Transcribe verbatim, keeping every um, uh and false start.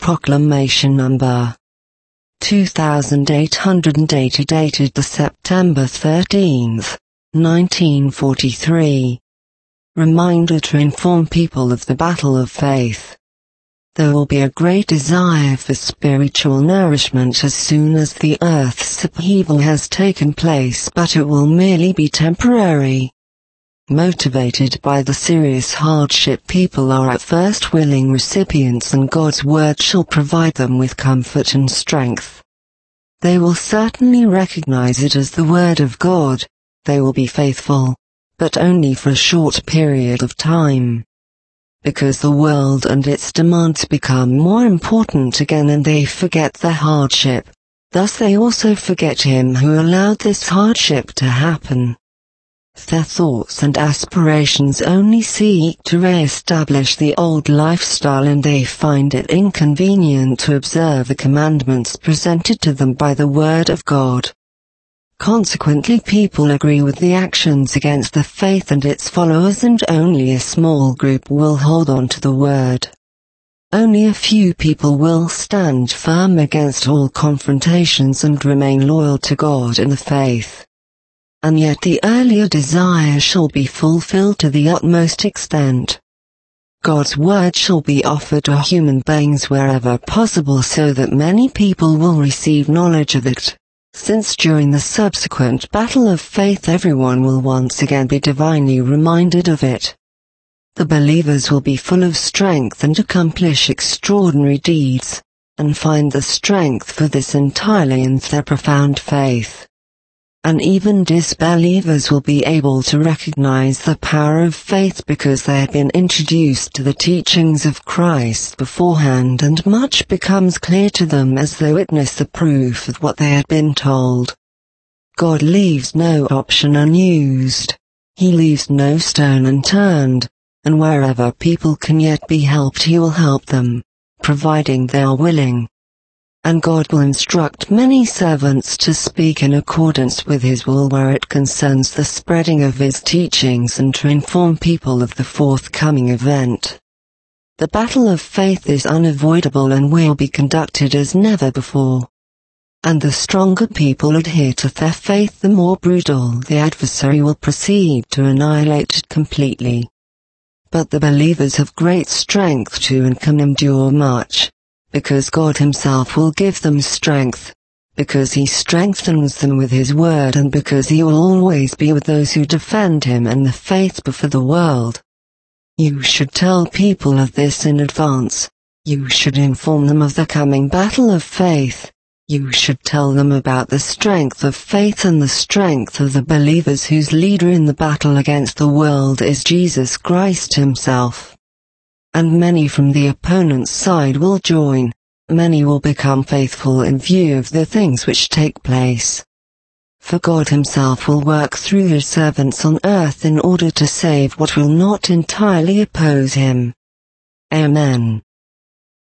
Proclamation Number two thousand eight hundred eighty, dated the September thirteenth, nineteen forty-three. Reminder to inform people of the battle of faith. There will be a great desire for spiritual nourishment as soon as the earth's upheaval has taken place, but it will merely be temporary. Motivated by the serious hardship, people are at first willing recipients, and God's word shall provide them with comfort and strength. They will certainly recognize it as the word of God. They will be faithful, but only for a short period of time. Because the world and its demands become more important again, and they forget the hardship. Thus they also forget Him who allowed this hardship to happen. Their thoughts and aspirations only seek to re-establish the old lifestyle, and they find it inconvenient to observe the commandments presented to them by the Word of God. Consequently, people agree with the actions against the faith and its followers, and only a small group will hold on to the Word. Only a few people will stand firm against all confrontations and remain loyal to God in the faith. And yet the earlier desire shall be fulfilled to the utmost extent. God's word shall be offered to human beings wherever possible, so that many people will receive knowledge of it, since during the subsequent battle of faith everyone will once again be divinely reminded of it. The believers will be full of strength and accomplish extraordinary deeds, and find the strength for this entirely in their profound faith. And even disbelievers will be able to recognize the power of faith, because they have been introduced to the teachings of Christ beforehand, and much becomes clear to them as they witness the proof of what they had been told. God leaves no option unused. He leaves no stone unturned, and wherever people can yet be helped, He will help them, providing they are willing. And God will instruct many servants to speak in accordance with His will where it concerns the spreading of His teachings, and to inform people of the forthcoming event. The battle of faith is unavoidable and will be conducted as never before. And the stronger people adhere to their faith, the more brutal the adversary will proceed to annihilate it completely. But the believers have great strength too, and can endure much, because God Himself will give them strength, because He strengthens them with His word, and because He will always be with those who defend Him and the faith before the world. You should tell people of this in advance. You should inform them of the coming battle of faith. You should tell them about the strength of faith and the strength of the believers, whose leader in the battle against the world is Jesus Christ Himself. And many from the opponent's side will join. Many will become faithful in view of the things which take place. For God Himself will work through His servants on earth in order to save what will not entirely oppose Him. Amen.